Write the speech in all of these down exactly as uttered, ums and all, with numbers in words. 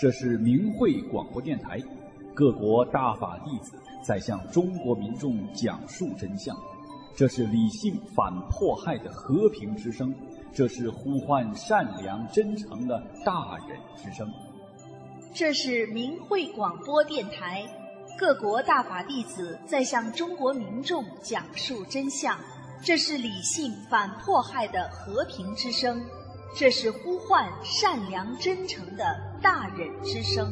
这是明慧广播电台，各国大法弟子在向中国民众讲述真相。这是理性反迫害的和平之声，这是呼唤善良真诚的大忍之声。 这是明慧广播电台，各国大法弟子在向中国民众讲述真相。这是理性反迫害的和平之声，这是呼唤善良真诚的大忍之声。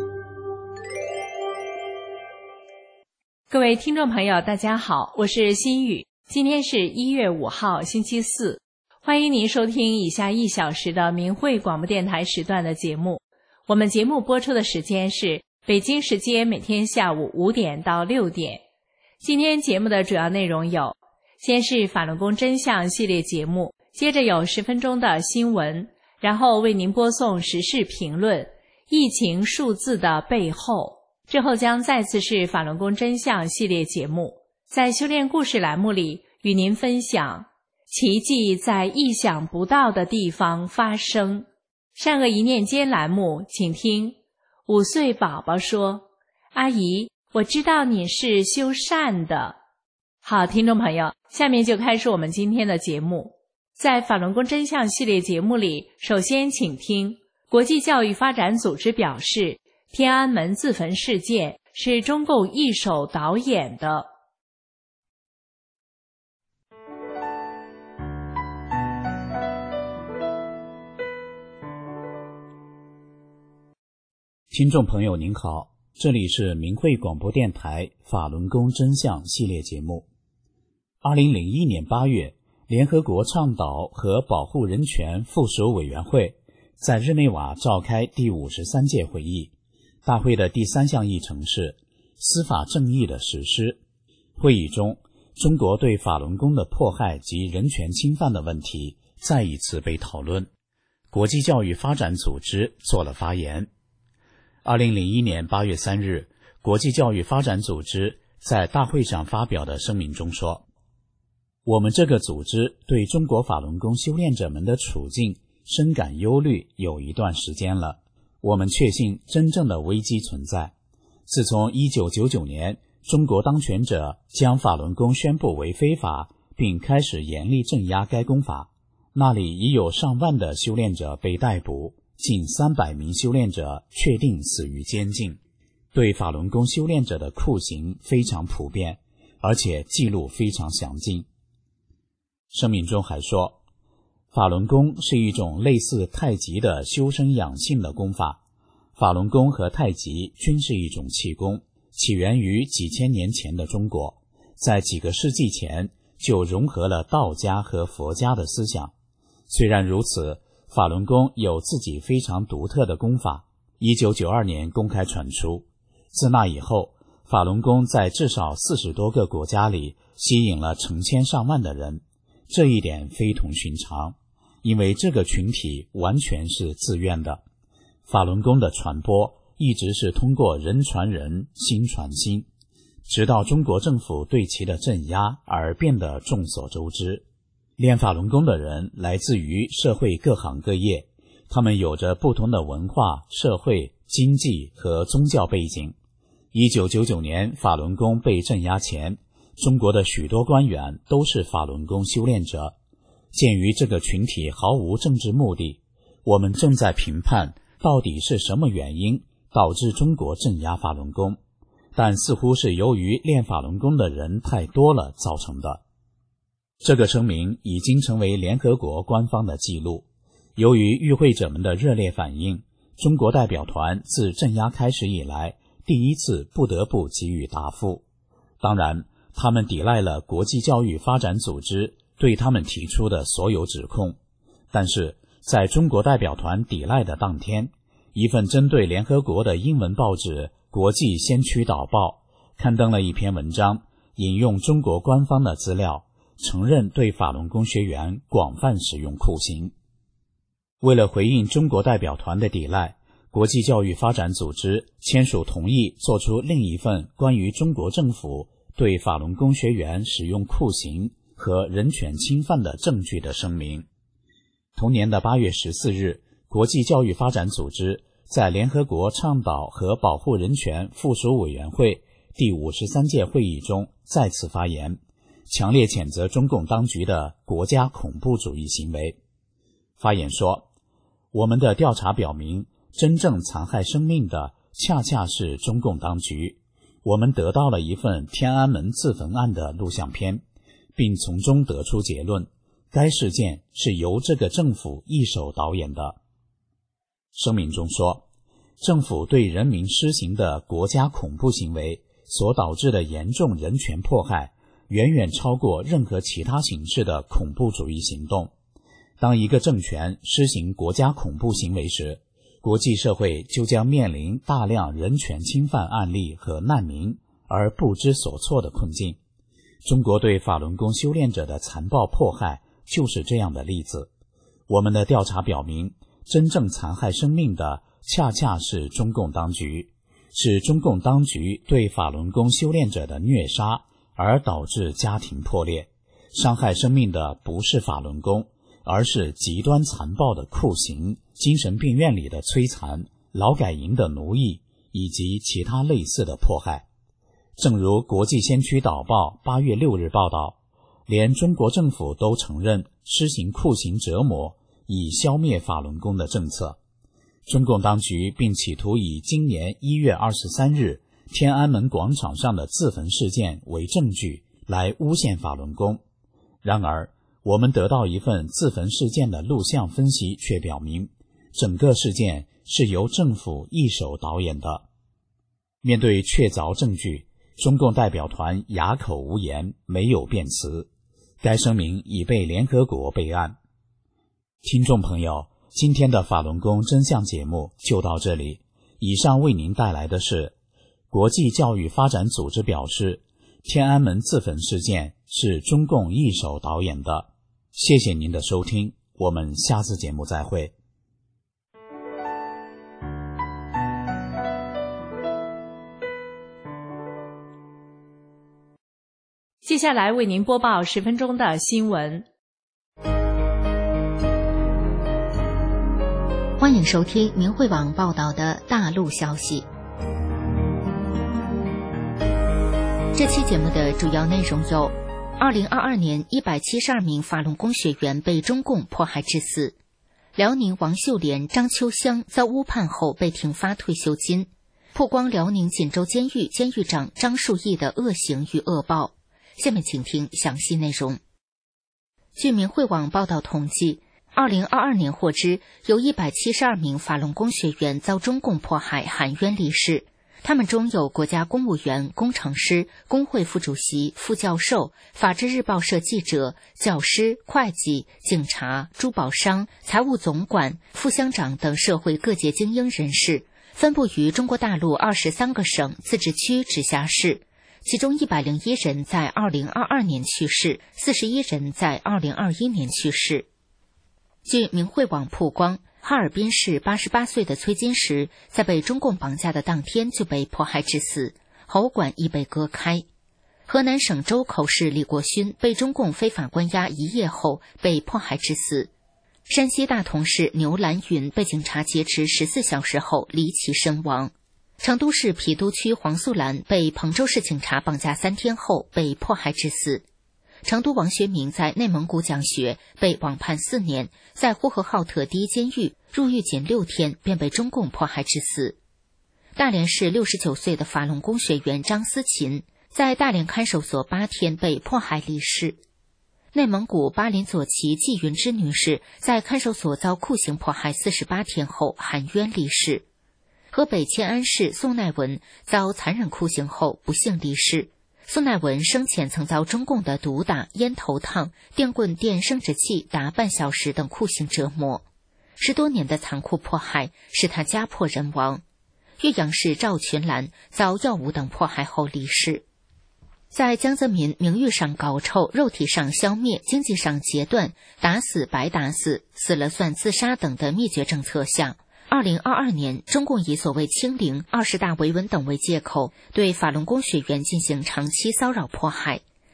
各位听众朋友，大家好，我是心雨。今天是一月五号，星期四，欢迎您收听以下一小时的明慧广播电台时段的节目。我们节目播出的时间是北京时间每天下午五点到六点。今天节目的主要内容有：先是法轮功真相系列节目，接着有十分钟的新闻，然后为您播送时事评论，疫情数字的背后，之后将再次是法轮功真相系列节目。在修炼故事栏目里，与您分享奇迹在意想不到的地方发生。善恶一念间栏目，请听五岁宝宝说：阿姨，我知道你是修善的。好，听众朋友，下面就开始我们今天的节目。在法轮功真相系列节目里，首先请听国际教育发展组织表示，天安门自焚事件是中共一手导演的。 听众朋友您好，这里是明慧广播电台法轮功真相系列节目。二零零一年八月，联合国倡导和保护人权附属委员会在日内瓦召开第五十三届会议，大会的第三项议程是司法正义的实施。会议中，中国对法轮功的迫害及人权侵犯的问题再一次被讨论。国际教育发展组织做了发言。二零零一年八月三日，国际教育发展组织在大会上发表的声明中说，我们这个组织对中国法轮功修炼者们的处境深感忧虑有一段时间了。我们确信真正的危机存在。自从一九九九年，中国当权者将法轮功宣布为非法，并开始严厉镇压该功法，那里已有上万的修炼者被逮捕，近三百名修炼者确定死于监禁。对法轮功修炼者的酷刑非常普遍，而且记录非常详尽。声明中还说，法轮功是一种类似太极的修身养性的功法。法轮功和太极均是一种气功，起源于几千年前的中国，在几个世纪前就融合了道家和佛家的思想。虽然如此，法轮功有自己非常独特的功法，一九九二年公开传出。自那以后，法轮功在至少四十多个国家里吸引了成千上万的人，这一点非同寻常，因为这个群体完全是自愿的。法轮功的传播一直是通过人传人，心传心，直到中国政府对其的镇压而变得众所周知。练法轮功的人来自于社会各行各业，他们有着不同的文化、社会、经济和宗教背景。一九九九年法轮功被镇压前，中国的许多官员都是法轮功修炼者。鉴于这个群体毫无政治目的，我们正在评判到底是什么原因导致中国镇压法轮功，但似乎是由于练法轮功的人太多了造成的。这个声明已经成为联合国官方的记录。由于与会者们的热烈反应，中国代表团自镇压开始以来第一次不得不给予答复。当然，他们抵赖了国际教育发展组织对他们提出的所有指控。但是在中国代表团抵赖的当天，一份针对联合国的英文报纸《国际先驱导报》刊登了一篇文章，引用中国官方的资料，承认对法轮功学员广泛使用酷刑。为了回应中国代表团的抵赖，国际教育发展组织签署同意做出另一份关于中国政府对法轮功学员使用酷刑和人权侵犯的证据的声明。同年的八月十四日，国际教育发展组织在联合国倡导和保护人权附属委员会第五十三届会议中再次发言，强烈谴责中共当局的国家恐怖主义行为。发言说，我们的调查表明，真正残害生命的恰恰是中共当局。我们得到了一份天安门自焚案的录像片，并从中得出结论，该事件是由这个政府一手导演的。声明中说，政府对人民施行的国家恐怖行为所导致的严重人权迫害，远远超过任何其他形式的恐怖主义行动。当一个政权施行国家恐怖行为时，国际社会就将面临大量人权侵犯案例和难民而不知所措的困境。中国对法轮功修炼者的残暴迫害就是这样的例子。我们的调查表明，真正残害生命的恰恰是中共当局，是中共当局对法轮功修炼者的虐杀而导致家庭破裂。伤害生命的不是法轮功，而是极端残暴的酷刑、精神病院里的摧残、劳改营的奴役以及其他类似的迫害。正如国际先驱导报八月六日报道，连中国政府都承认施行酷刑折磨以消灭法轮功的政策。中共当局并企图以今年一月二十三日天安门广场上的自焚事件为证据来诬陷法轮功。然而，我们得到一份自焚事件的录像分析却表明，整个事件是由政府一手导演的。面对确凿证据，中共代表团哑口无言，没有辩词。该声明已被联合国备案。听众朋友，今天的法轮功真相节目就到这里。以上为您带来的是国际教育发展组织表示，天安门自焚事件是中共一手导演的。谢谢您的收听，我们下次节目再会。 接下来为您播报十分钟的新闻。 欢迎收听明慧网报道的大陆消息。这期节目的主要内容有：二零二二年一百七十二名法轮功学员被中共迫害致死；辽宁王秀莲、张秋香遭误判后被停发退休金；曝光辽宁锦州监狱监狱长张树义的恶行与恶报。下面请听详细内容。据明慧网报道统计，二零二二年获知有一百七十二名法轮功学员遭中共迫害含冤离世，他们中有国家公务员、工程师、工会副主席、副教授、法制日报社记者、教师、会计、警察、珠宝商、财务总管、副乡长等社会各界精英人士，分布于中国大陆二十三个省、自治区、直辖市。其中一百零一人在二零二二年去世，四十一人在二零二一年去世。据明慧网曝光，哈尔滨市八十八岁的崔金石在被中共绑架的当天就被迫害致死，喉管已被割开。河南省周口市李国勋被中共非法关押一夜后被迫害致死。山西大同市牛兰云被警察劫持十四小时后离奇身亡。成都市郫都区黄素兰被彭州市警察绑架三天后被迫害致死。成都王学明在内蒙古讲学，被网判四年，在呼和浩特第一监狱入狱仅六天便被中共迫害致死。大连市六十九岁的法轮功学员张思琴在大连看守所八天被迫害离世。内蒙古巴林左旗季云芝女士在看守所遭酷刑迫害四十八天后含冤离世。河北迁安市宋乃文遭残忍酷刑后不幸离世。宋乃文生前曾遭中共的毒打、烟头烫、电棍电生殖器达半小时等酷刑折磨，十多年的残酷迫害使他家破人亡。岳阳市赵群兰遭药物等迫害后离世。在江泽民名誉上搞臭、肉体上消灭、经济上截断、打死白打死、死了算自杀等的灭绝政策下，二零二二年，中共以所谓清零、二十大维稳等为借口，对法轮功学员进行长期骚扰迫害。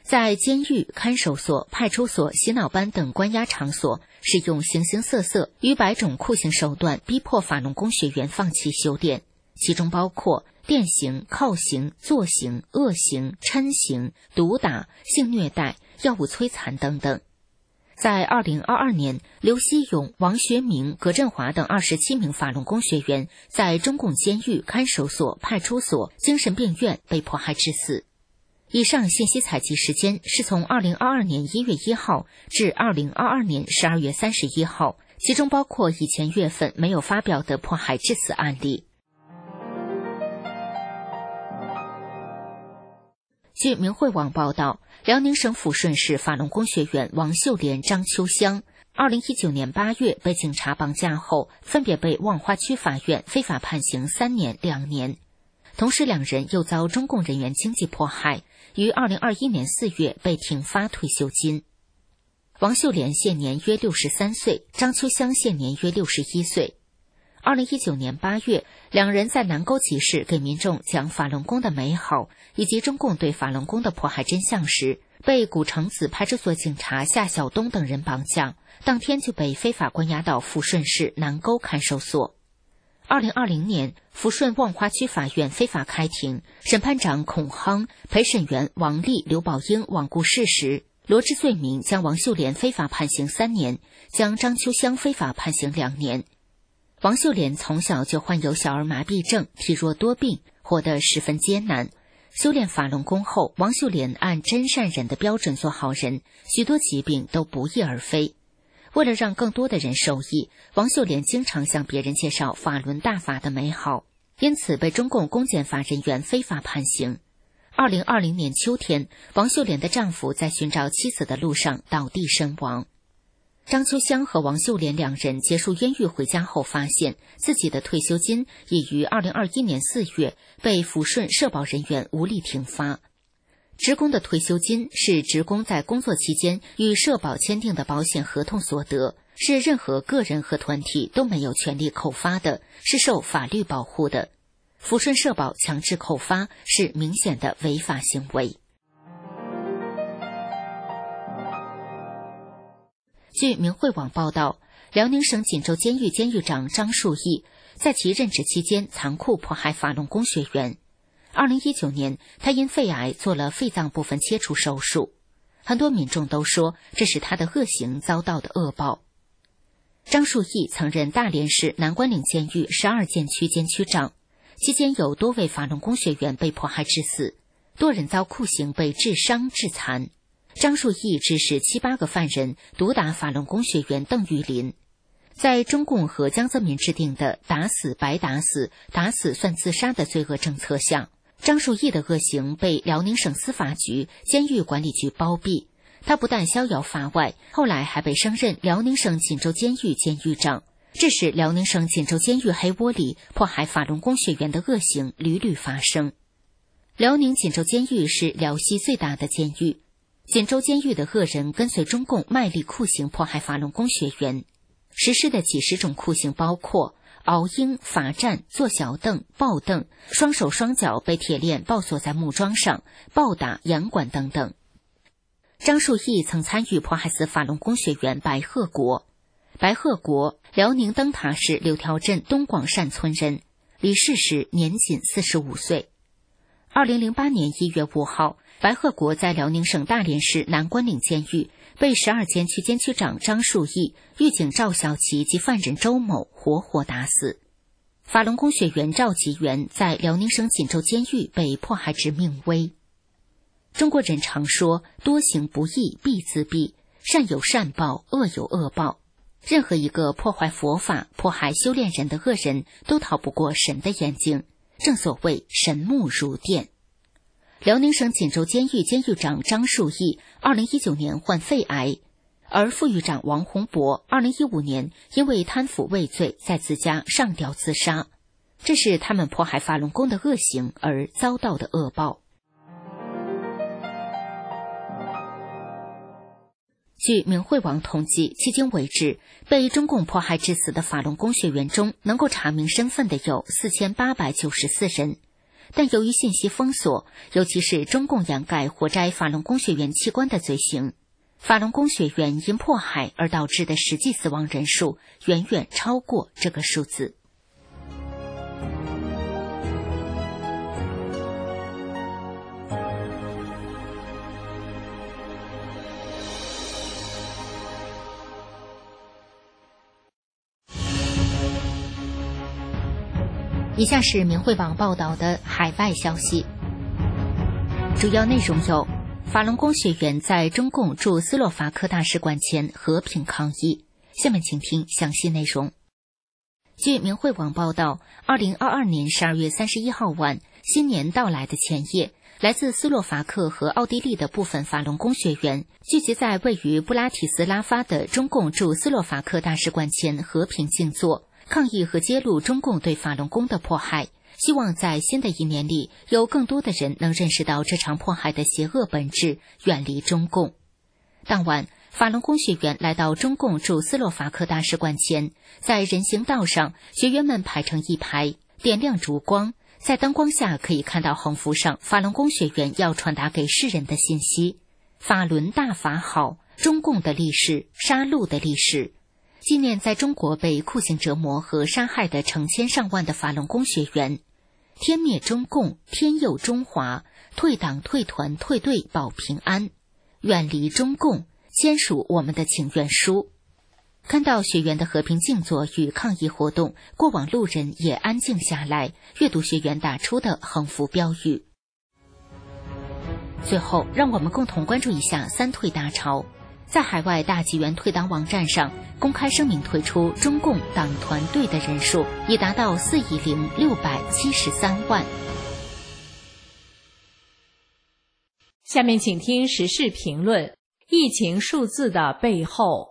在监狱、看守所、派出所、洗脑班等关押场所，使用形形色色逾百种酷刑手段，逼迫法轮功学员放弃修炼，其中包括电刑、铐刑、坐刑、恶刑、嗔刑、毒打、性虐待、药物摧残等等。在二零二二年，刘希勇、王学明、葛振华等二十七名法轮功学员在中共监狱、看守所、派出所、精神病院被迫害致死。以上信息采集时间是从二零二二年一月一号至二零二二年十二月三十一号，其中包括以前月份没有发表的迫害致死案例。据明慧网报道，辽宁省抚顺市法轮功学员王秀莲、张秋香二零一九年八月被警察绑架后，分别被望花区法院非法判刑三年、两年。同时，两人又遭中共人员经济迫害，于二零二一年四月被停发退休金。王秀莲现年约六十三岁，张秋香现年约六十一岁。二零一九年八月，两人在南沟集市给民众讲法轮功的美好以及中共对法轮功的迫害真相时，被古城子派出所警察夏晓东等人绑架，当天就被非法关押到抚顺市南沟看守所。二零二零年，抚顺望花区法院非法开庭，审判长孔夯、陪审员王丽、刘宝英罔顾事实，罗织罪名，将王秀莲非法判刑三年，将张秋香非法判刑两年。王秀莲从小就患有小儿麻痹症，体弱多病，活得十分艰难。修炼法轮功后，王秀莲按真善忍的标准做好人，许多疾病都不翼而飞。为了让更多的人受益，王秀莲经常向别人介绍法轮大法的美好，因此被中共公检法人员非法判刑。二零二零年秋天，王秀莲的丈夫在寻找妻子的路上倒地身亡。张秋香和王秀莲两人结束冤狱回家后，发现自己的退休金已于二零二一年四月被抚顺社保人员无力停发。职工的退休金是职工在工作期间与社保签订的保险合同所得，是任何个人和团体都没有权利扣发的，是受法律保护的。抚顺社保强制扣发是明显的违法行为。据明慧网报道，辽宁省锦州监狱监狱长张树义在其任职期间残酷迫害法轮功学员。二零一九年，他因肺癌做了肺脏部分切除手术，很多民众都说这是他的恶行遭到的恶报。张树义曾任大连市南关岭监狱十二监区监区长，期间有多位法轮功学员被迫害致死，多人遭酷刑被致伤致残。张树义指使七八个犯人毒打法轮功学员邓玉林。在中共和江泽民制定的打死白打死、打死算自杀的罪恶政策下，张树义的恶行被辽宁省司法局监狱管理局包庇，他不但逍遥法外，后来还被升任辽宁省锦州监狱监狱长，这使辽宁省锦州监狱黑窝里迫害法轮功学员的恶行屡屡发生。辽宁锦州监狱是辽西最大的监狱，锦州监狱的恶人跟随中共卖力酷刑迫害法轮功学员，实施的几十种酷刑包括熬鹰、罚站、坐小凳、抱凳、双手双脚被铁链抱锁在木桩上、暴打、严管等等。张树义曾参与迫害死法轮功学员白鹤国。白鹤国，辽宁灯塔市柳条镇东广善村人，离世时年仅四十五岁。二零零八年一月五号，白鹤国在辽宁省大连市南关岭监狱被十二监区监区长张树义、狱警赵小琪及犯人周某活活打死。法轮功学员赵吉元在辽宁省锦州监狱被迫害至命危。中国人常说多行不义必自毙，善有善报，恶有恶报。任何一个破坏佛法、迫害修炼人的恶人都逃不过神的眼睛，正所谓神目如电。辽宁省锦州监狱监狱长张树义二零一九年患肺癌，而副狱长王洪博二零一五年因为贪腐畏罪在自家上吊自杀，这是他们迫害法轮功的恶行而遭到的恶报。据明慧网统计，迄今为止，被中共迫害致死的法轮功学员中，能够查明身份的有四千八百九十四人。 但由于信息封锁，尤其是中共掩盖活摘法轮功学员器官的罪行，法轮功学员因迫害而导致的实际死亡人数远远超过这个数字。以下是明慧网报道的海外消息，主要内容有：法轮功学员在中共驻斯洛伐克大使馆前和平抗议。下面请听详细内容。据明慧网报道，二零二二年十二月三十一号晚，新年到来的前夜，来自斯洛伐克和奥地利的部分法轮功学员聚集在位于布拉提斯拉发的中共驻斯洛伐克大使馆前和平静坐，抗议和揭露中共对法轮功的迫害，希望在新的一年里，有更多的人能认识到这场迫害的邪恶本质，远离中共。当晚，法轮功学员来到中共驻斯洛伐克大使馆前，在人行道上，学员们排成一排，点亮烛光，在灯光下可以看到横幅上法轮功学员要传达给世人的信息：法轮大法好，中共的历史，杀戮的历史。纪念在中国被酷刑折磨和杀害的成千上万的法轮功学员，天灭中共，天佑中华，退党退团退队保平安，远离中共，签署我们的请愿书。看到学员的和平静坐与抗议活动，过往路人也安静下来，阅读学员打出的横幅标语。最后，让我们共同关注一下三退大潮。在海外大纪元退党网站上公开声明，退出中共党团队的人数已达到四亿零六百七十三万。 下面请听时事评论：疫情数字的背后。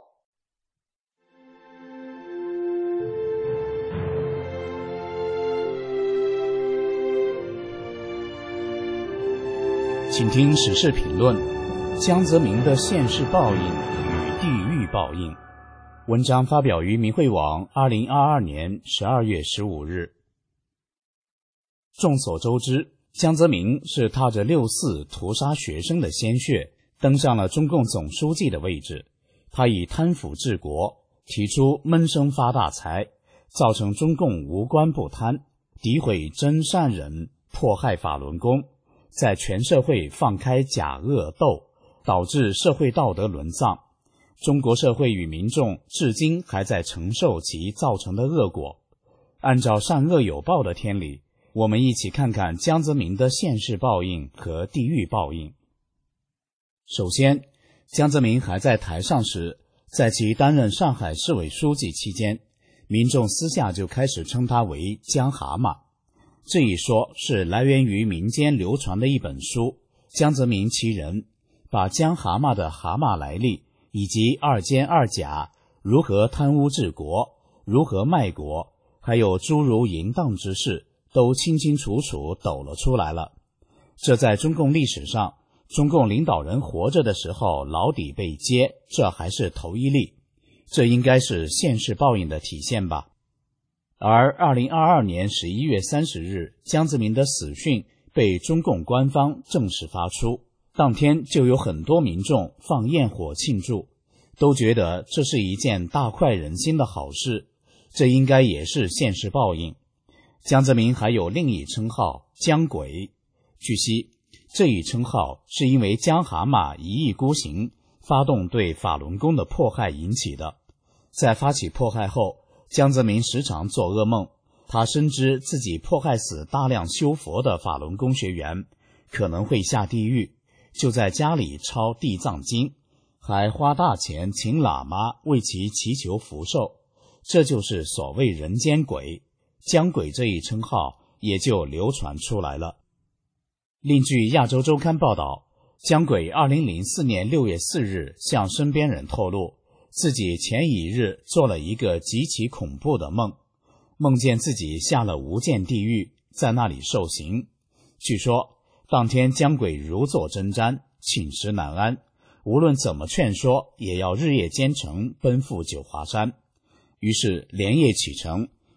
请听时事评论：江泽民的现世报应与地狱报应。文章发表于明慧网二零二二年十二月十五日。众所周知，江泽民是踏着六四屠杀学生的鲜血登上了中共总书记的位置。他以贪腐治国，提出闷声发大财，造成中共无官不贪，诋毁真善忍，迫害法轮功，在全社会放开假恶斗，导致社会道德沦丧。中国社会与民众至今还在承受其造成的恶果。按照善恶有报的天理，我们一起看看江泽民的现世报应和地狱报应。首先，江泽民还在台上时，在其担任上海市委书记期间，民众私下就开始称他为江蛤蟆。这一说是来源于民间流传的一本书《江泽民其人》，把江蛤蟆的蛤蟆来历以及二奸二甲如何贪污治国、如何卖国，还有诸如淫荡之事，都清清楚楚抖了出来了。这在中共历史上，中共领导人活着的时候牢底被揭，这还是头一例，这应该是现世报应的体现吧。而二零二二年十一月三十日，江泽民的死讯被中共官方正式发出，当天就有很多民众放焰火庆祝，都觉得这是一件大快人心的好事，这应该也是现世报应。江泽民还有另一称号江鬼，据悉这一称号是因为江蛤蟆一意孤行，发动对法轮功的迫害引起的。在发起迫害后，江泽民时常做噩梦，他深知自己迫害死大量修佛的法轮功学员，可能会下地狱，就在家里抄地藏经，还花大钱请喇嘛为其祈求福寿，这就是所谓人间鬼，江鬼这一称号也就流传出来了。另据亚洲周刊报道，江鬼二零零四年六月四日向身边人透露，自己前一日做了一个极其恐怖的梦，梦见自己下了无间地狱，在那里受刑。据说当天江鬼如坐针毡，寝食难安，无论怎么劝说，也要日夜兼程奔赴九华山。于是连夜启程，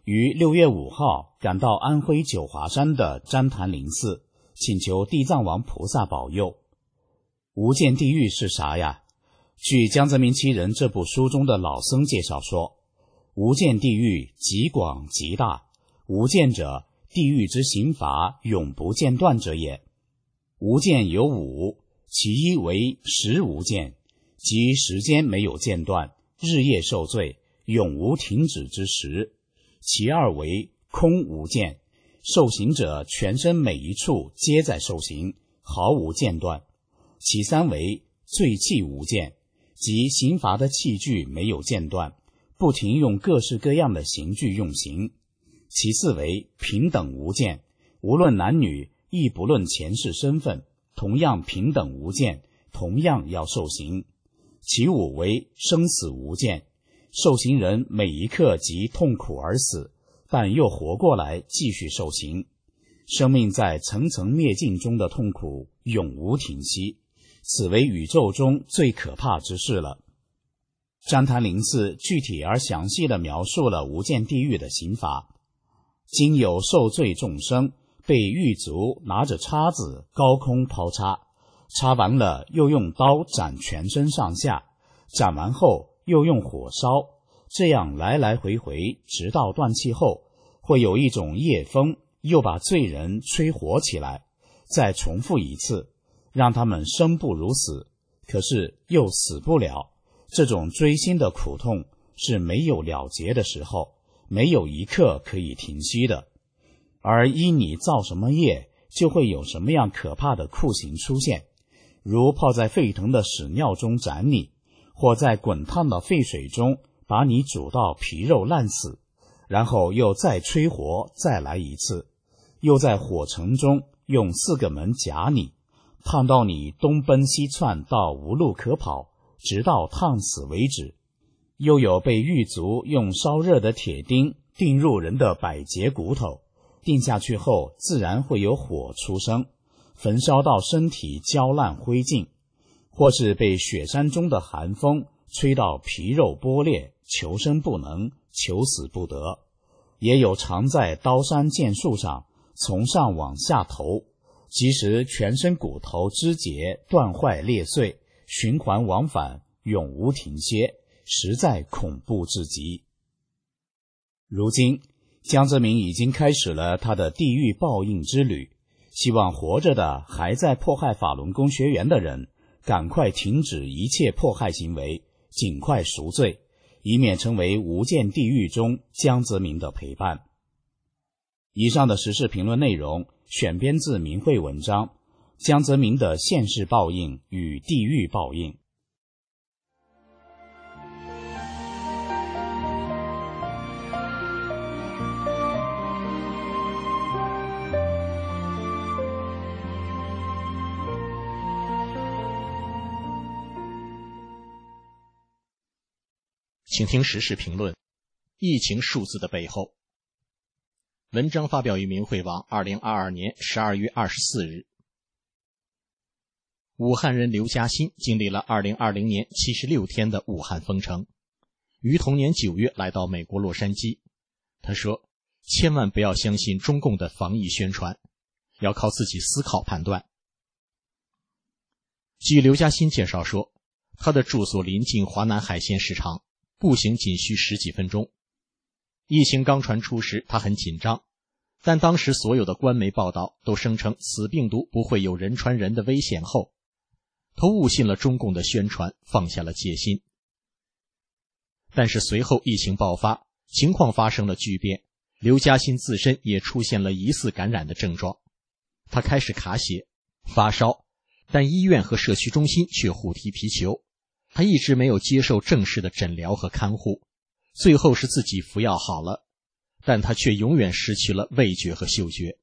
于六月五号赶到安徽九华山的旃檀林寺，请求地藏王菩萨保佑。无间地狱是啥呀？据江泽民七人这部书中的老僧介绍说，无间地狱极广极大，无间者，地狱之刑罚永不间断者也。无间有五，其一为时无间，即时间没有间断，日夜受罪，永无停止之时。其二为空无间，受刑者全身每一处皆在受刑，毫无间断。其三为罪器无间，即刑罚的器具没有间断，不停用各式各样的刑具用刑。其四为平等无间，无论男女，亦不论前世身份，同样平等无间，同样要受刑。其五为生死无间，受刑人每一刻即痛苦而死，但又活过来继续受刑。生命在层层灭尽中的痛苦永无停息，此为宇宙中最可怕之事了。旃檀林寺具体而详细地描述了无间地狱的刑罚。今有受罪众生被狱卒拿着叉子高空抛叉，叉完了又用刀斩全身上下，斩完后又用火烧，这样来来回回直到断气后，会有一种夜风又把罪人吹活起来，再重复一次，让他们生不如死，可是又死不了。这种锥心的苦痛是没有了结的时候，没有一刻可以停息的。而依你造什么业，就会有什么样可怕的酷刑出现，如泡在沸腾的屎尿中斩你，或在滚烫的沸水中把你煮到皮肉烂死，然后又再吹活再来一次，又在火城中用四个门夹你，烫到你东奔西窜到无路可跑，直到烫死为止。又有被狱卒用烧热的铁钉钉入人的百节骨头，钉下去后自然会有火出生，焚烧到身体焦烂灰烬，或是被雪山中的寒风吹到皮肉剥裂，求生不能，求死不得。也有藏在刀山剑树上，从上往下投，即使全身骨头肢节断坏裂碎，循环往返，永无停歇，实在恐怖至极。如今江泽民已经开始了他的地狱报应之旅，希望活着的还在迫害法轮功学员的人赶快停止一切迫害行为，尽快赎罪，以免成为无间地狱中江泽民的陪伴。以上的时事评论内容选编自明慧文章《江泽民的现世报应与地狱报应》。 请听时事评论：疫情数字的背后。文章发表于明慧网二零二二年十二月二十四日。武汉人刘嘉欣经历了二零二零年七十六天的武汉封城，于同年九月来到美国洛杉矶。他说，千万不要相信中共的防疫宣传，要靠自己思考判断。据刘嘉欣介绍说，他的住所临近华南海鲜市场，步行仅需十几分钟。疫情刚传出时，他很紧张，但当时所有的官媒报道都声称此病毒不会有人传人的危险后，他误信了中共的宣传，放下了戒心。但是随后疫情爆发，情况发生了巨变，刘嘉欣自身也出现了疑似感染的症状，他开始卡血、发烧，但医院和社区中心却互踢皮球，他一直没有接受正式的诊疗和看护，最后是自己服药好了，但他却永远失去了味觉和嗅觉。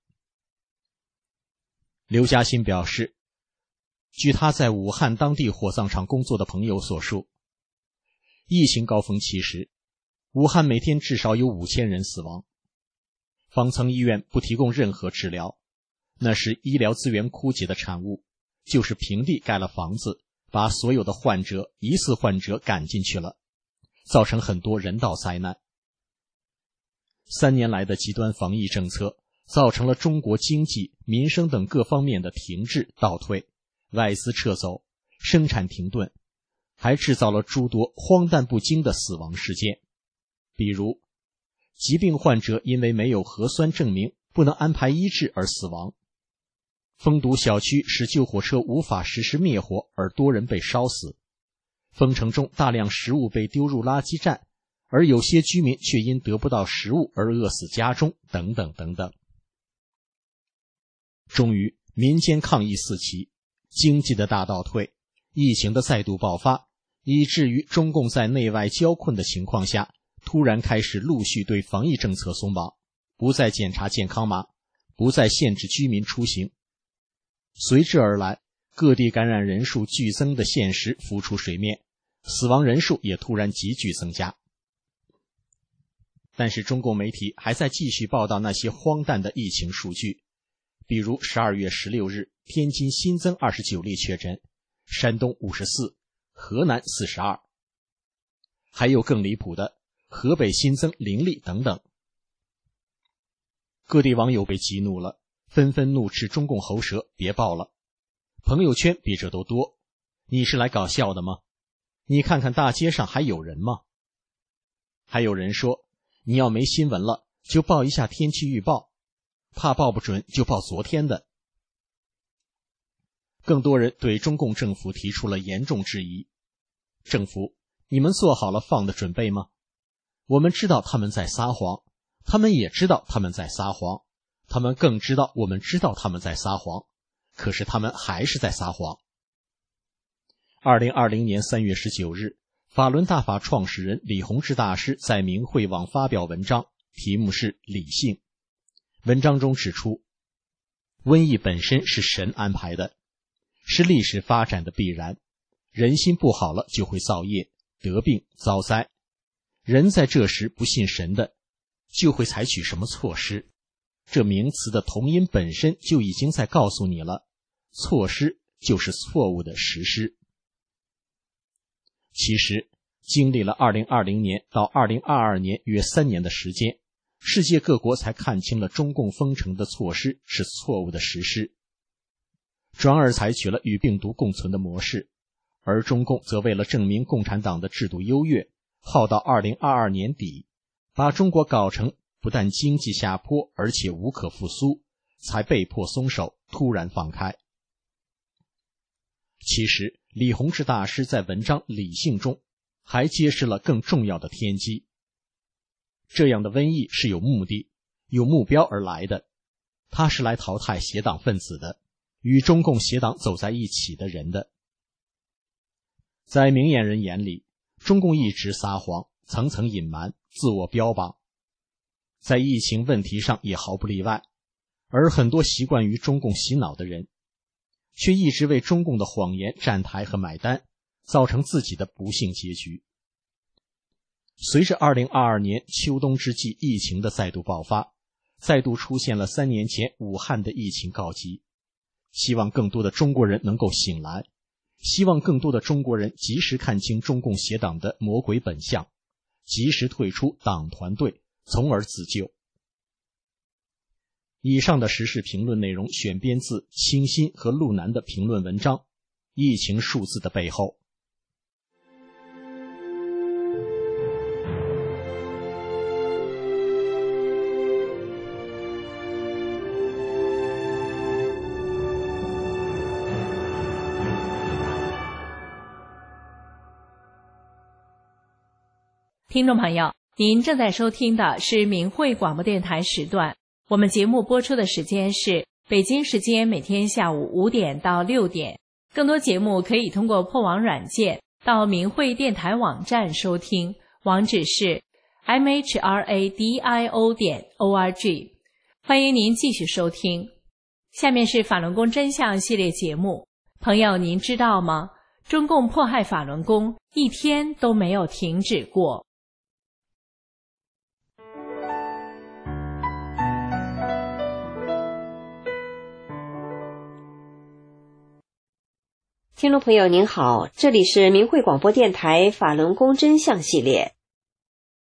刘嘉欣表示，据他在武汉当地火葬场工作的朋友所述，疫情高峰期时，武汉每天至少有五千人死亡。方舱医院不提供任何治疗，那是医疗资源枯竭的产物，就是平地盖了房子，把所有的患者、疑似患者赶进去了，造成很多人道灾难。 三年来的极端防疫政策造成了中国经济、民生等各方面的停滞倒退，外资撤走，生产停顿，还制造了诸多荒诞不经的死亡事件。比如，疾病患者因为没有核酸证明不能安排医治而死亡，封堵小区使救火车无法实施灭火而多人被烧死，封城中大量食物被丢入垃圾站，而有些居民却因得不到食物而饿死家中，等等等等。终于，民间抗议四起，经济的大倒退，疫情的再度爆发，以至于中共在内外交困的情况下，突然开始陆续对防疫政策松绑，不再检查健康码，不再限制居民出行。随之而来，各地感染人数剧增的现实浮出水面，死亡人数也突然急剧增加。但是中共媒体还在继续报道那些荒诞的疫情数据，比如十二月十六日，天津新增二十九例确诊，山东五十四，河南四十二，还有更离谱的，河北新增零例等等。各地网友被激怒了，纷纷怒斥中共喉舌别报了，朋友圈比这都多，你是来搞笑的吗？你看看大街上还有人吗？还有人说，你要没新闻了就报一下天气预报，怕报不准就报昨天的。更多人对中共政府提出了严重质疑，政府，你们做好了放的准备吗？我们知道他们在撒谎，他们也知道他们在撒谎，他们更知道我们知道他们在撒谎，可是他们还是在撒谎。二零二零年三月十九日，法轮大法创始人李洪志大师在明慧网发表文章，题目是《理性》。文章中指出，瘟疫本身是神安排的，是历史发展的必然，人心不好了就会造业、得病、遭灾。人在这时不信神的，就会采取什么措施？这名词的同音本身就已经在告诉你了，措施就是错误的实施。其实，经历了二零二零年到二零二二年约三年的时间，世界各国才看清了中共封城的措施是错误的实施，转而采取了与病毒共存的模式，而中共则为了证明共产党的制度优越，耗到二零二二年底，把中国搞成不但经济下坡，而且无可复苏，才被迫松手，突然放开。其实，李洪志大师在文章《理性》中还揭示了更重要的天机。这样的瘟疫是有目的、有目标而来的，它是来淘汰邪党分子的，与中共邪党走在一起的人的。在明眼人眼里，中共一直撒谎，层层隐瞒，自我标榜，在疫情问题上也毫不例外，而很多习惯于中共洗脑的人，却一直为中共的谎言站台和买单，造成自己的不幸结局。随着二零二二年秋冬之际疫情的再度爆发，再度出现了三年前武汉的疫情告急，希望更多的中国人能够醒来，希望更多的中国人及时看清中共邪党的魔鬼本相，及时退出党团队，从而自救。以上的时事评论内容选编自清新和陆南的评论文章《疫情数字的背后》。 听众朋友，您正在收听的是明慧广播电台时段，我们节目播出的时间是北京时间每天下午五点到六点。更多节目可以通过破网软件到明慧电台网站收听，网址是 m h r a d i o 点 o r g。 欢迎您继续收听。下面是法轮功真相系列节目。朋友，您知道吗？中共迫害法轮功一天都没有停止过。 听众朋友您好，这里是明慧广播电台法轮功真相系列。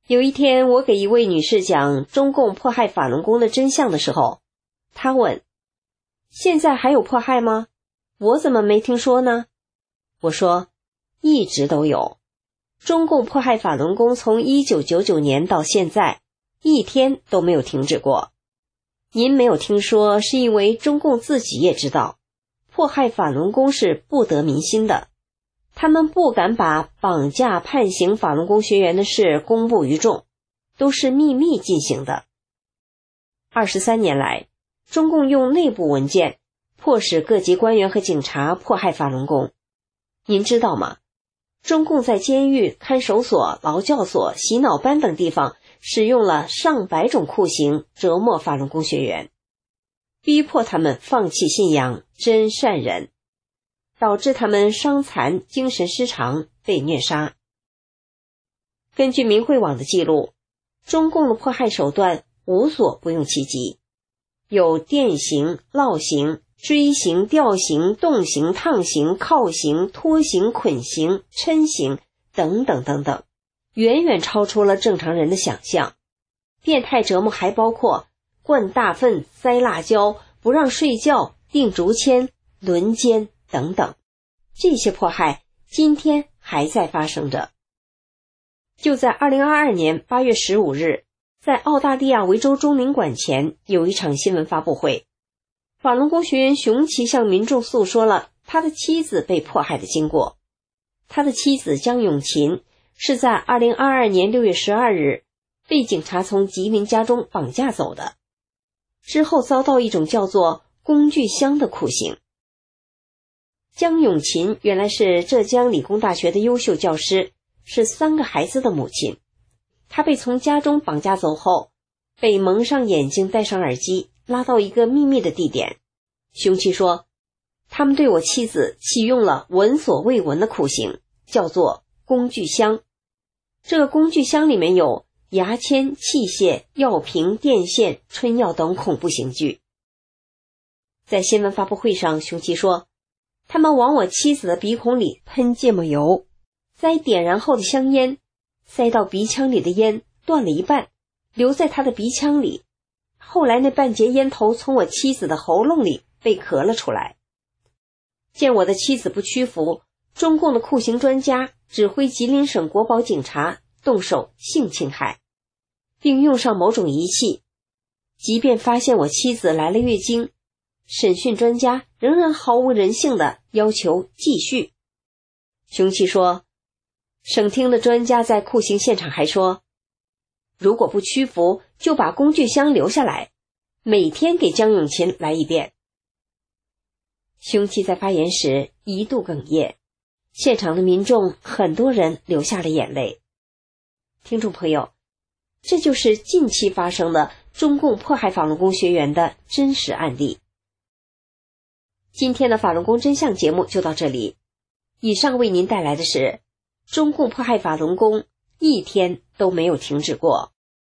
有一天，我给一位女士讲中共迫害法轮功的真相的时候，她问：现在还有迫害吗？我怎么没听说呢？我说：一直都有。中共迫害法轮功从一九九九年到现在，一天都没有停止过。您没有听说，是因为中共自己也知道，迫害法轮功是不得民心的。他们不敢把绑架判刑法轮功学员的事公布于众，都是秘密进行的。二十三年来，中共用内部文件迫使各级官员和警察迫害法轮功。您知道吗？中共在监狱、看守所、劳教所、洗脑班等地方使用了上百种酷刑折磨法轮功学员，逼迫他们放弃信仰真善忍，导致他们伤残、精神失常，被虐杀。根据明慧网的记录，中共的迫害手段无所不用其极，有电刑、烙刑、锥刑、吊刑、冻刑、烫刑、铐刑、拖刑、捆刑、抻刑等等等等，远远超出了正常人的想象。变态折磨还包括灌大粪、塞辣椒、不让睡觉、钉竹签、轮奸等等，这些迫害今天还在发生着。就在二零二二年八月十五日，在澳大利亚维州中领馆前有一场新闻发布会，法轮功学员熊奇向民众诉说了他的妻子被迫害的经过。他的妻子江永琴是在二零二二年六月十二日被警察从吉林家中绑架走的，之后遭到一种叫做工具箱的酷刑。江永琴原来是浙江理工大学的优秀教师，是三个孩子的母亲。她被从家中绑架走后，被蒙上眼睛，戴上耳机，拉到一个秘密的地点。熊奇说，他们对我妻子启用了闻所未闻的酷刑，叫做工具箱。这个工具箱里面有牙签、器械、药瓶、电线、春药等恐怖刑具。在新闻发布会上，熊奇说，他们往我妻子的鼻孔里喷芥末油，塞点燃后的香烟，塞到鼻腔里的烟断了一半，留在他的鼻腔里。后来那半截烟头从我妻子的喉咙里被咳了出来。见我的妻子不屈服，中共的酷刑专家指挥吉林省国保警察动手性侵害，并用上某种仪器。即便发现我妻子来了月经，审讯专家仍然毫无人性地要求继续。熊奇说，省厅的专家在酷刑现场还说，如果不屈服，就把工具箱留下来，每天给江永琴来一遍。熊奇在发言时一度哽咽，现场的民众很多人流下了眼泪。听众朋友，这就是近期发生的中共迫害法轮功学员的真实案例。今天的法轮功真相节目就到这里，以上为您带来的是中共迫害法轮功一天都没有停止过。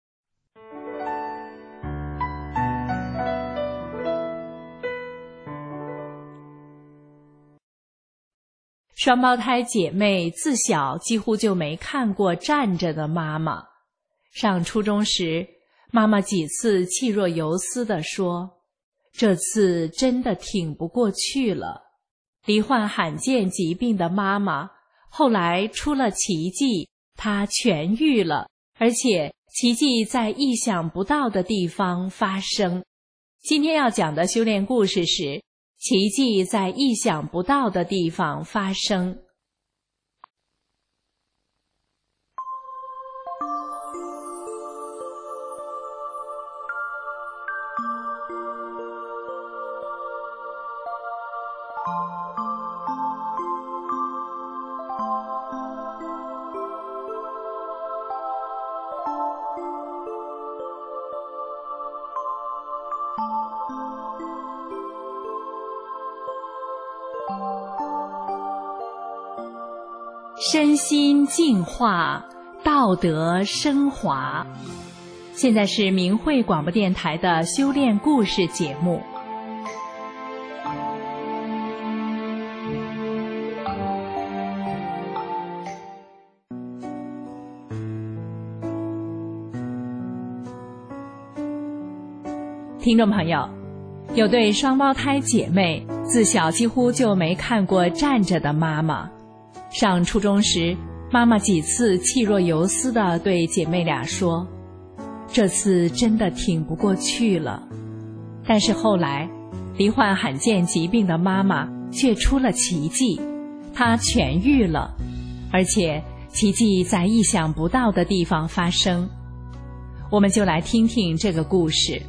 双胞胎姐妹自小几乎就没看过站着的妈妈。上初中时，妈妈几次气若游丝地说，这次真的挺不过去了。罹患罕见疾病的妈妈后来出了奇迹，她痊愈了，而且奇迹在意想不到的地方发生。今天要讲的修炼故事是奇迹在意想不到的地方发生。身心净化，道德升华。现在是明慧广播电台的修炼故事节目。 听众朋友，有对双胞胎姐妹自小几乎就没看过站着的妈妈。上初中时，妈妈几次气若游丝地对姐妹俩说，这次真的挺不过去了。但是后来，罹患罕见疾病的妈妈却出了奇迹，她痊愈了，而且奇迹在意想不到的地方发生。我们就来听听这个故事。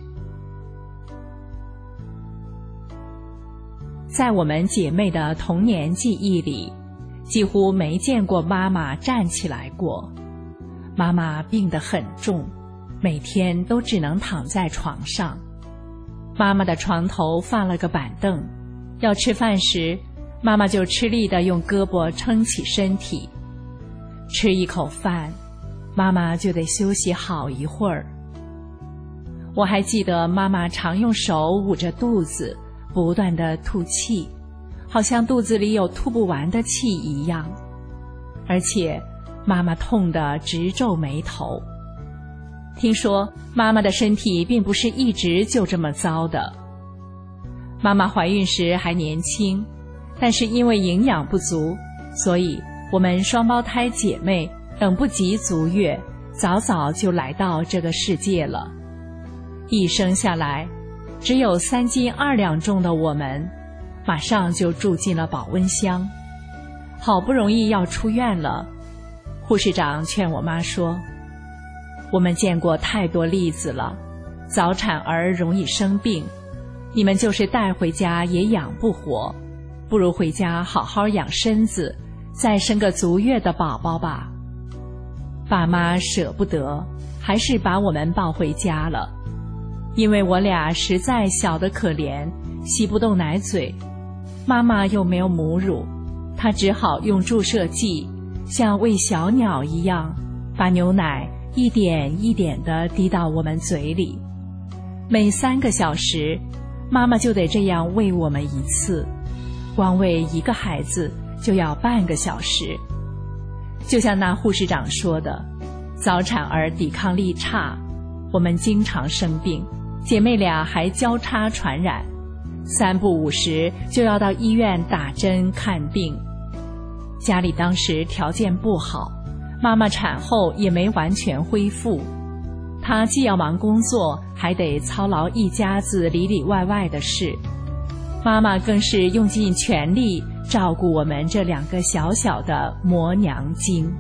在我们姐妹的童年记忆里，几乎没见过妈妈站起来过。妈妈病得很重，每天都只能躺在床上。妈妈的床头放了个板凳，要吃饭时，妈妈就吃力地用胳膊撑起身体。吃一口饭，妈妈就得休息好一会儿。我还记得妈妈常用手捂着肚子，不断地吐气，好像肚子里有吐不完的气一样。而且妈妈痛得直皱眉头。听说妈妈的身体并不是一直就这么糟的。妈妈怀孕时还年轻，但是因为营养不足，所以我们双胞胎姐妹等不及足月，早早就来到这个世界了。一生下来，只有三斤二两重的我们，马上就住进了保温箱。好不容易要出院了，护士长劝我妈说，我们见过太多例子了，早产儿容易生病，你们就是带回家也养不活，不如回家好好养身子，再生个足月的宝宝吧。爸妈舍不得，还是把我们抱回家了。因为我俩实在小得可怜，吸不动奶嘴，妈妈又没有母乳，她只好用注射剂，像喂小鸟一样，把牛奶一点一点地滴到我们嘴里。每三个小时，妈妈就得这样喂我们一次，光喂一个孩子就要半个小时。就像那护士长说的，早产儿抵抗力差，我们经常生病，姐妹俩还交叉传染，三不五时就要到医院打针看病。家里当时条件不好，妈妈产后也没完全恢复，她既要忙工作，还得操劳一家子里里外外的事。妈妈更是用尽全力照顾我们这两个小小的磨娘精。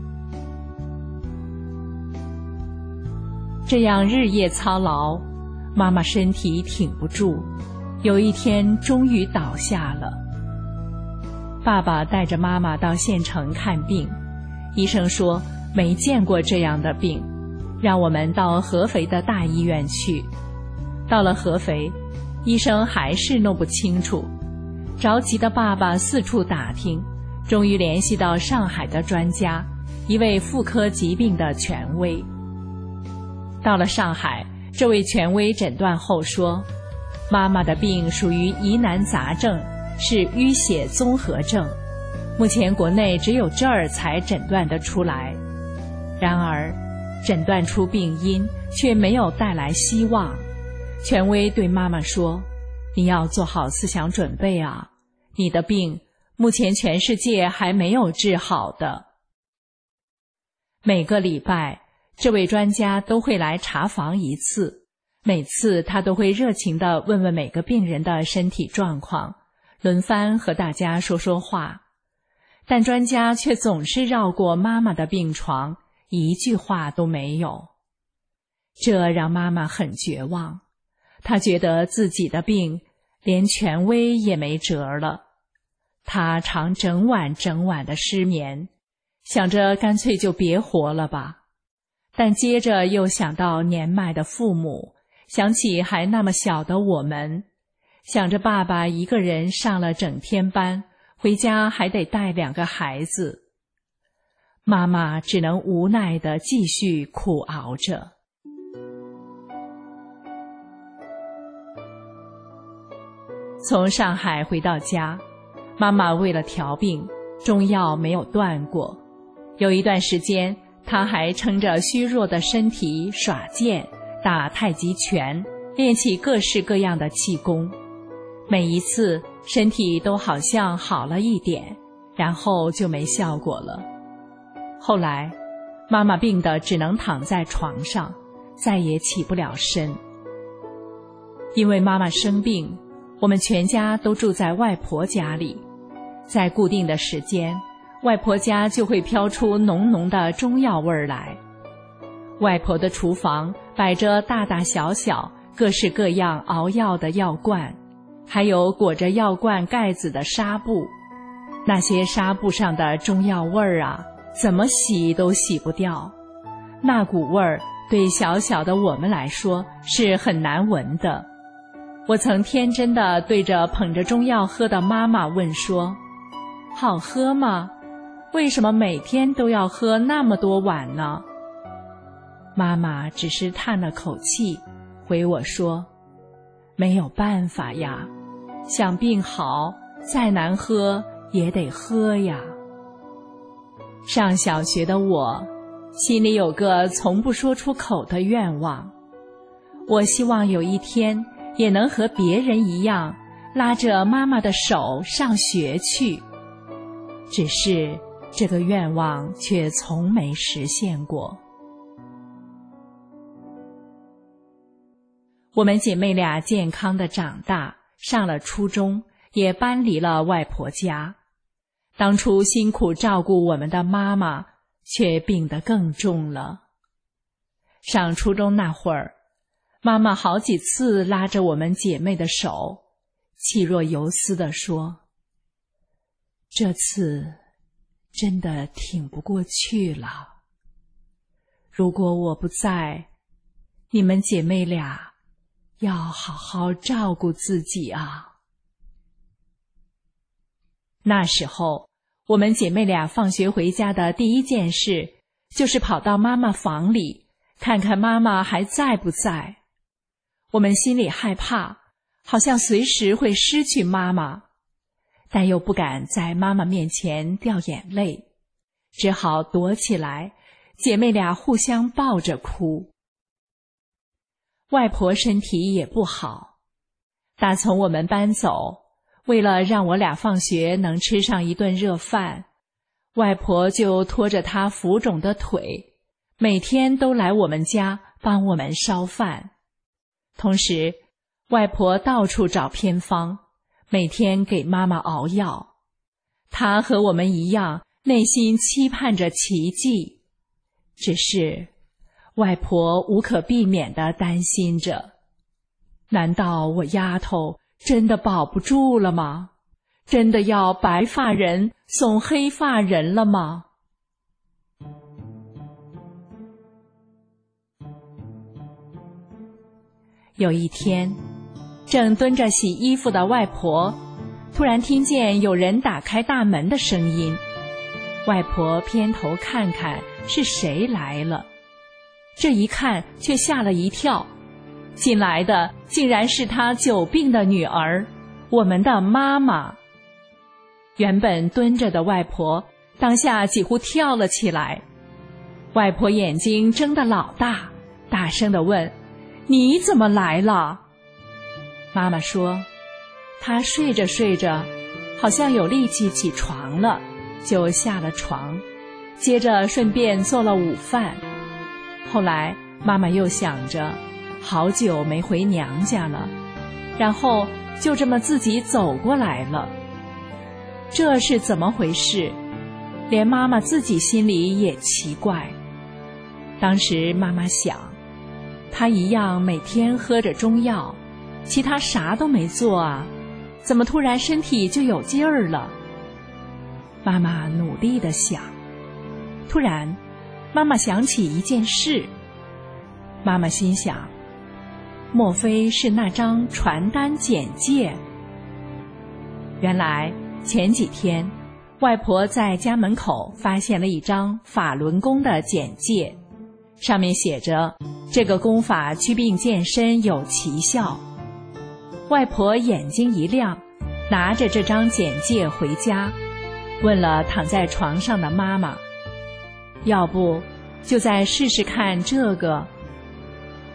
这样日夜操劳，妈妈身体挺不住，有一天终于倒下了。爸爸带着妈妈到县城看病，医生说没见过这样的病，让我们到合肥的大医院去。到了合肥，医生还是弄不清楚，着急的爸爸四处打听，终于联系到上海的专家，一位妇科疾病的权威。到了上海，这位权威诊断后说，妈妈的病属于疑难杂症，是淤血综合症，目前国内只有这儿才诊断得出来。然而诊断出病因却没有带来希望。权威对妈妈说，你要做好思想准备啊，你的病目前全世界还没有治好的。每个礼拜这位专家都会来查房一次，每次他都会热情地问问每个病人的身体状况，轮番和大家说说话。但专家却总是绕过妈妈的病床，一句话都没有。这让妈妈很绝望，她觉得自己的病连权威也没辙了。她常整晚整晚的失眠，想着干脆就别活了吧。但接着又想到年迈的父母，想起还那么小的我们，想着爸爸一个人上了整天班，回家还得带两个孩子。妈妈只能无奈地继续苦熬着。从上海回到家，妈妈为了调病，中药没有断过。有一段时间，她还撑着虚弱的身体耍剑、打太极拳， 练起各式各样的气功，每一次身体都好像好了一点，然后就没效果了。后来妈妈病得只能躺在床上，再也起不了身。因为妈妈生病，我们全家都住在外婆家里，在固定的时间，外婆家就会飘出浓浓的中药味儿来。外婆的厨房摆着大大小小各式各样熬药的药罐，还有裹着药罐盖子的纱布。那些纱布上的中药味儿啊，怎么洗都洗不掉。那股味儿对小小的我们来说是很难闻的。我曾天真地对着捧着中药喝的妈妈问说：好喝吗？为什么每天都要喝那么多碗呢？妈妈只是叹了口气，回我说：没有办法呀，想病好，再难喝也得喝呀。上小学的我，心里有个从不说出口的愿望，我希望有一天也能和别人一样，拉着妈妈的手上学去。只是这个愿望却从没实现过。我们姐妹俩健康的长大，上了初中，也搬离了外婆家。当初辛苦照顾我们的妈妈，却病得更重了。上初中那会儿，妈妈好几次拉着我们姐妹的手，气若游丝地说：这次真的挺不过去了。如果我不在，你们姐妹俩要好好照顾自己啊。那时候，我们姐妹俩放学回家的第一件事，就是跑到妈妈房里，看看妈妈还在不在。我们心里害怕，好像随时会失去妈妈，但又不敢在妈妈面前掉眼泪，只好躲起来，姐妹俩互相抱着哭。外婆身体也不好，打从我们搬走，为了让我俩放学能吃上一顿热饭，外婆就拖着她浮肿的腿，每天都来我们家帮我们烧饭。同时，外婆到处找偏方，每天给妈妈熬药。她和我们一样，内心期盼着奇迹，只是外婆无可避免地担心着，难道我丫头真的保不住了吗？真的要白发人送黑发人了吗？有一天，正蹲着洗衣服的外婆突然听见有人打开大门的声音。外婆偏头看看是谁来了，这一看却吓了一跳，进来的竟然是她久病的女儿，我们的妈妈。原本蹲着的外婆当下几乎跳了起来，外婆眼睛睁得老大，大声地问：你怎么来了？妈妈说，她睡着睡着，好像有力气起床了，就下了床，接着顺便做了午饭。后来妈妈又想着，好久没回娘家了，然后就这么自己走过来了。这是怎么回事？连妈妈自己心里也奇怪。当时妈妈想，她一样每天喝着中药，其他啥都没做啊，怎么突然身体就有劲儿了？妈妈努力地想，突然妈妈想起一件事。妈妈心想，莫非是那张传单简介？原来前几天外婆在家门口发现了一张法轮功的简介，上面写着这个功法祛病健身有奇效。外婆眼睛一亮，拿着这张简介回家，问了躺在床上的妈妈，要不就再试试看这个。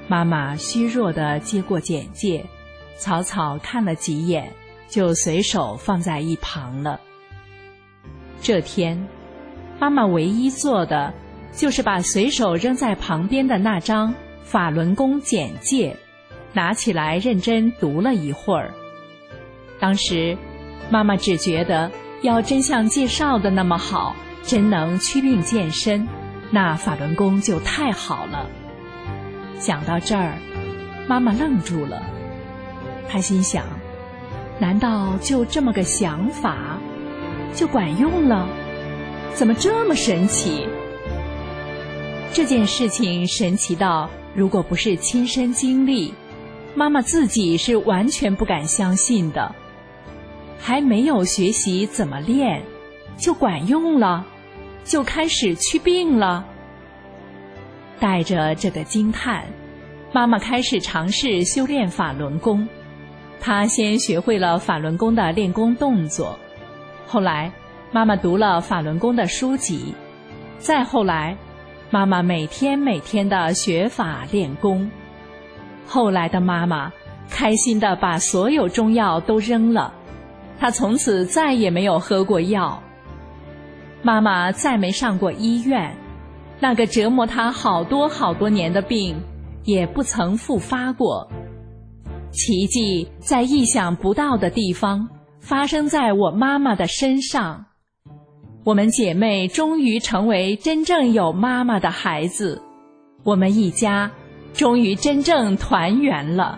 妈妈虚弱地接过简介，草草看了几眼，就随手放在一旁了。这天，妈妈唯一做的就是把随手扔在旁边的那张法轮功简介拿起来认真读了一会儿。当时妈妈只觉得要真像介绍的那么好，真能祛病健身，那法轮功就太好了。想到这儿，妈妈愣住了。她心想，难道就这么个想法就管用了？怎么这么神奇？这件事情神奇到，如果不是亲身经历，妈妈自己是完全不敢相信的。还没有学习怎么练，就管用了，就开始祛病了。带着这个惊叹，妈妈开始尝试修炼法轮功。她先学会了法轮功的练功动作，后来妈妈读了法轮功的书籍，再后来妈妈每天每天的学法练功。后来的妈妈开心地把所有中药都扔了，她从此再也没有喝过药。妈妈再没上过医院，那个折磨她好多好多年的病也不曾复发过。奇迹在意想不到的地方发生在我妈妈的身上。我们姐妹终于成为真正有妈妈的孩子，我们一家终于真正团圆了。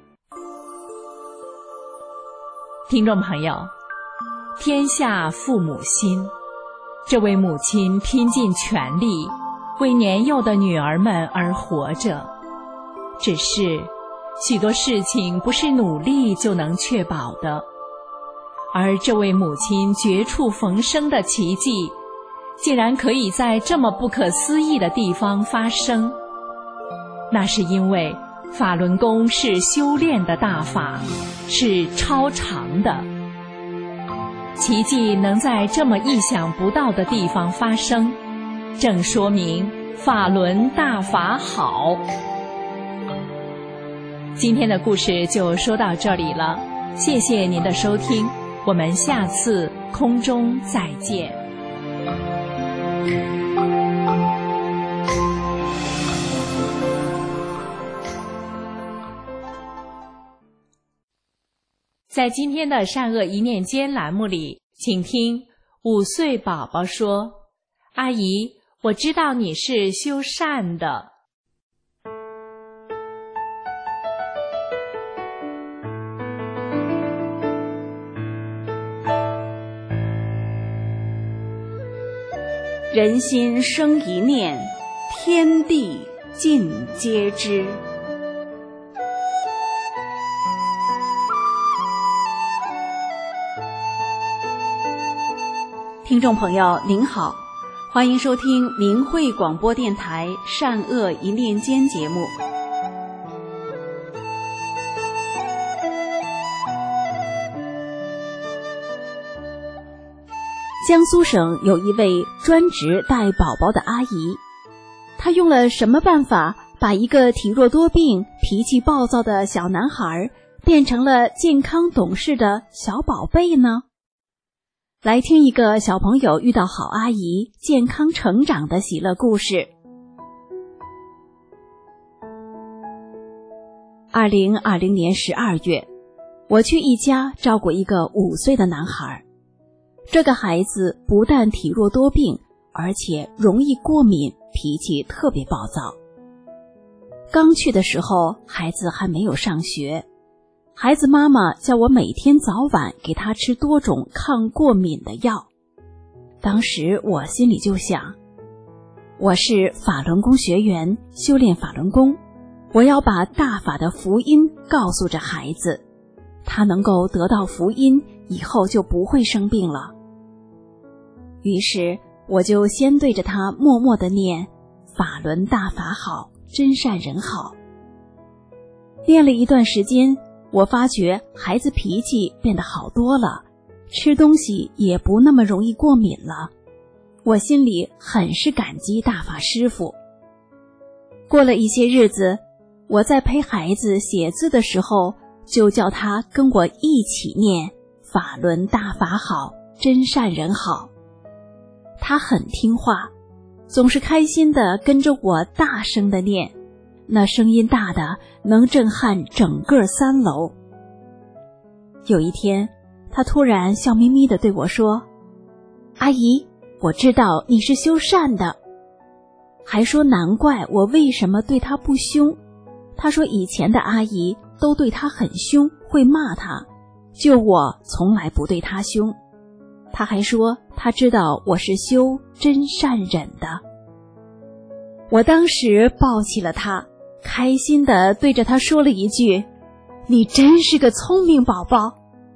听众朋友，天下父母心，这位母亲拼尽全力为年幼的女儿们而活着。只是许多事情不是努力就能确保的，而这位母亲绝处逢生的奇迹，竟然可以在这么不可思议的地方发生。那是因为法轮功是修炼的大法，是超常的。奇迹能在这么意想不到的地方发生，正说明法轮大法好。今天的故事就说到这里了，谢谢您的收听，我们下次空中再见。在今天的善恶一念间栏目里，请听五岁宝宝说：阿姨，我知道你是修善的。 人心生一念，天地尽皆知。听众朋友您好，欢迎收听明慧广播电台善恶一念间节目。江苏省有一位专职带宝宝的阿姨，她用了什么办法把一个体弱多病、脾气暴躁的小男孩变成了健康懂事的小宝贝呢？来听一个小朋友遇到好阿姨健康成长的喜乐故事。二零二零年十二月，我去一家照顾一个五岁的男孩。这个孩子不但体弱多病，而且容易过敏，脾气特别暴躁。刚去的时候，孩子还没有上学，孩子妈妈叫我每天早晚给他吃多种抗过敏的药。当时我心里就想，我是法轮功学员，修炼法轮功，我要把大法的福音告诉这孩子，他能够得到福音，以后就不会生病了。于是我就先对着他默默地念法轮大法好，真善人好。练了一段时间，我发觉孩子脾气变得好多了，吃东西也不那么容易过敏了。我心里很是感激大法师父。过了一些日子， 我在陪孩子写字的时候，就叫他跟我一起念法轮大法好，真善人好。他很听话，总是开心地跟着我大声地念，那声音大的能震撼整个三楼。有一天，他突然笑眯眯地对我说：“阿姨，我知道你是修善的。”还说难怪我为什么对他不凶。他说以前的阿姨都对他很凶，会骂他，就我从来不对他凶。他还说他知道我是修真善忍的。我当时抱起了他，开心地对着他说了一句：“你真是个聪明宝宝。”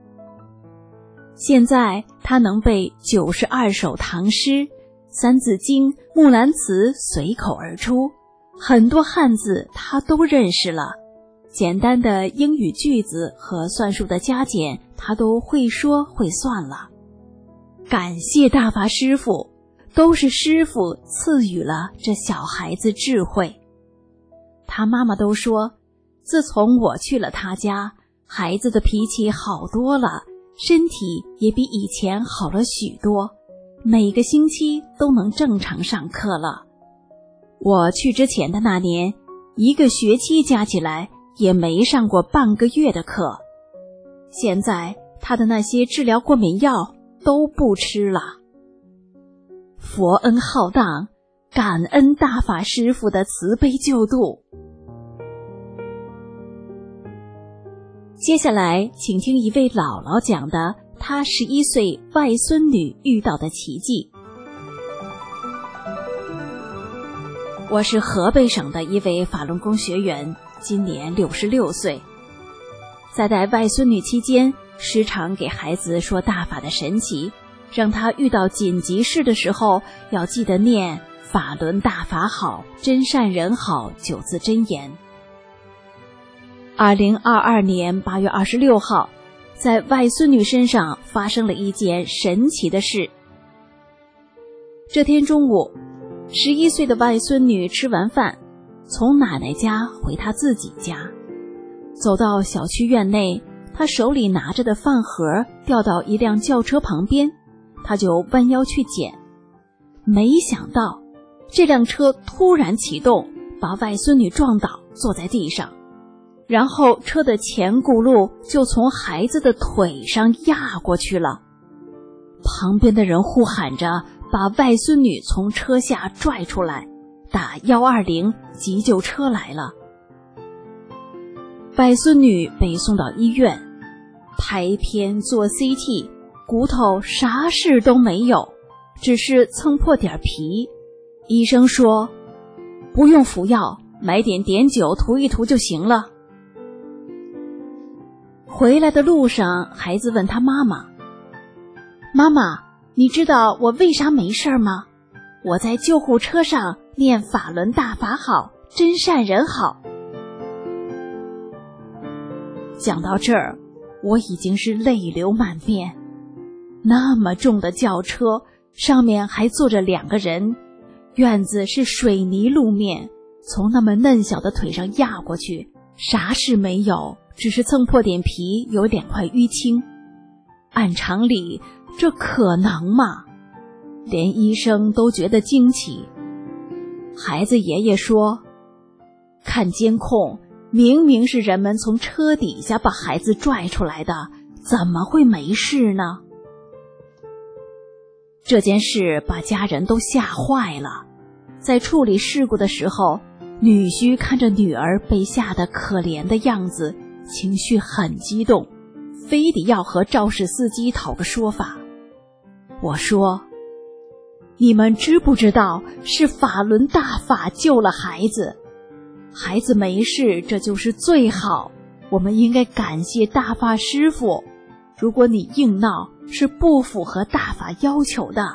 现在他能背九十二首唐诗，三字经、木兰辞随口而出，很多汉字他都认识了，简单的英语句子和算术的加减他都会说会算了。感谢大法师父，都是师父赐予了这小孩子智慧。他妈妈都说，自从我去了他家，孩子的脾气好多了，身体也比以前好了许多，每个星期都能正常上课了。我去之前的那年，一个学期加起来也没上过半个月的课。现在他的那些治疗过敏药都不吃了。佛恩浩荡，感恩大法师父的慈悲救度。接下来请听一位姥姥讲的她十一岁外孙女遇到的奇迹。我是河北省的一位法轮功学员，今年六十六岁。在带外孙女期间，时常给孩子说大法的神奇，让他遇到紧急事的时候要记得念法轮大法好，真善人好九字真言。二零二二年八月二十六号，在外孙女身上发生了一件神奇的事。这天中午，十一岁的外孙女吃完饭，从奶奶家回她自己家，走到小区院内，她手里拿着的饭盒掉到一辆轿车旁边，她就弯腰去捡。没想到这辆车突然启动，把外孙女撞倒，坐在地上，然后车的前轱辘就从孩子的腿上压过去了。旁边的人呼喊着把外孙女从车下拽出来，打一二零，急救车来了。外孙女被送到医院，拍片做 C T， 骨头啥事都没有，只是蹭破点皮。医生说不用服药，买点碘酒涂一涂就行了。回来的路上，孩子问他妈妈：“妈妈，你知道我为啥没事吗？我在救护车上念法轮大法好，真善人好。”讲到这儿，我已经是泪流满面。那么重的轿车，上面还坐着两个人，院子是水泥路面，从那么嫩小的腿上压过去，啥事没有，只是蹭破点皮，有两块淤青。按常理，这可能吗？连医生都觉得惊奇。孩子爷爷说，看监控，明明是人们从车底下把孩子拽出来的，怎么会没事呢？这件事把家人都吓坏了。在处理事故的时候，女婿看着女儿被吓得可怜的样子，情绪很激动，非得要和肇事司机讨个说法。我说，你们知不知道是法轮大法救了孩子？孩子没事，这就是最好，我们应该感谢大法师父。如果你硬闹，是不符合大法要求的。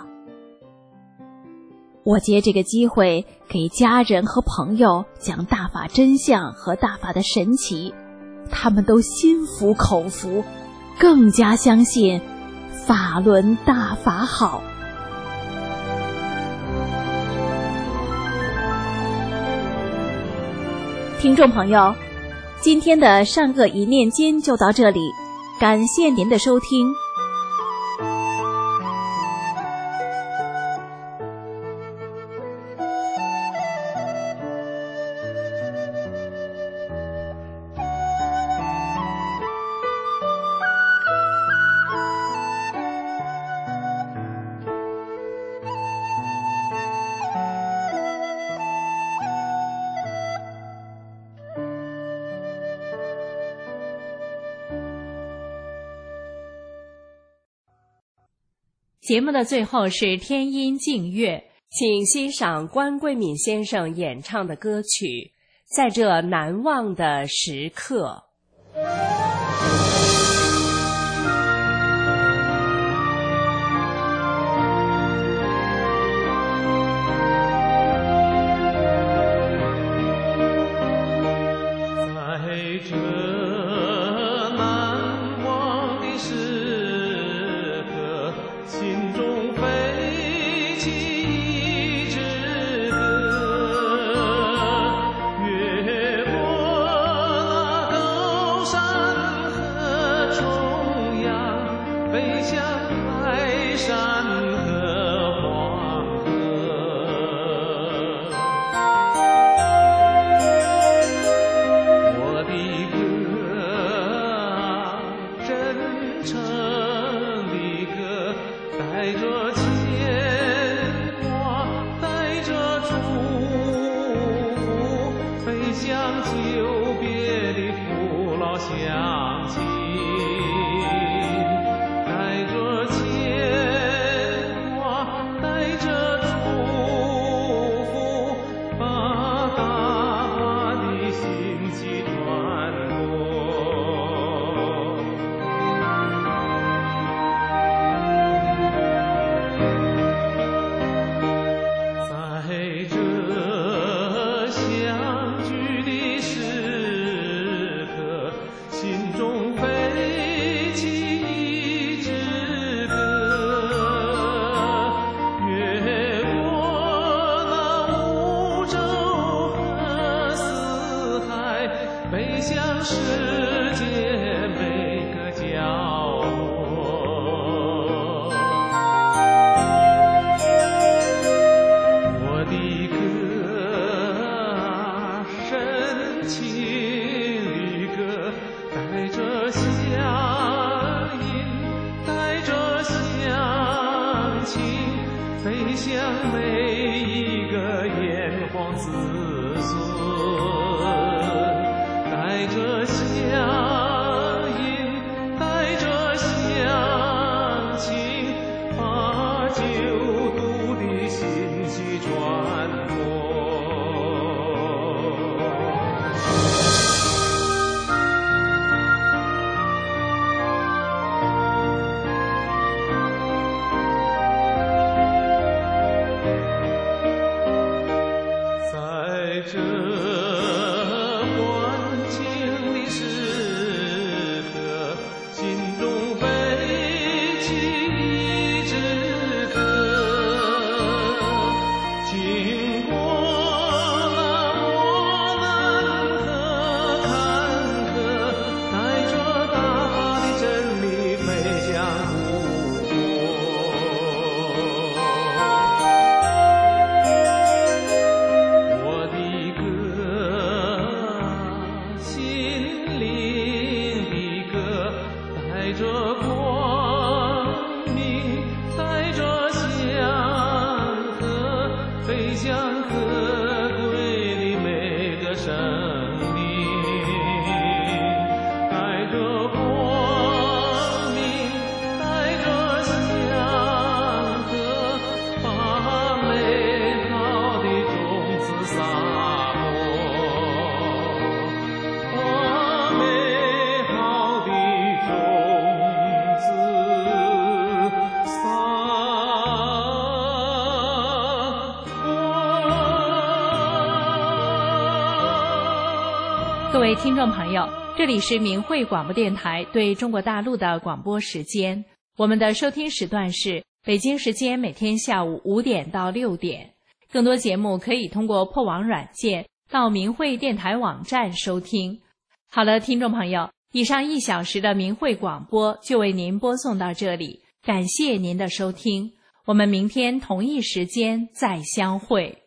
我借这个机会给家人和朋友讲大法真相和大法的神奇，他们都心服口服，更加相信法轮大法好。 听众朋友，今天的善恶一念间就到这里，感谢您的收听。 节目的最后是天音静乐， 请欣赏关桂敏先生演唱的歌曲《在这难忘的时刻》。 各位听众朋友，这里是明慧广播电台对中国大陆的广播时间。我们的收听时段是北京时间每天下午五点到六点。更多节目可以通过破网软件到明慧电台网站收听。好了，听众朋友，以上一小时的明慧广播就为您播送到这里，感谢您的收听，我们明天同一时间再相会。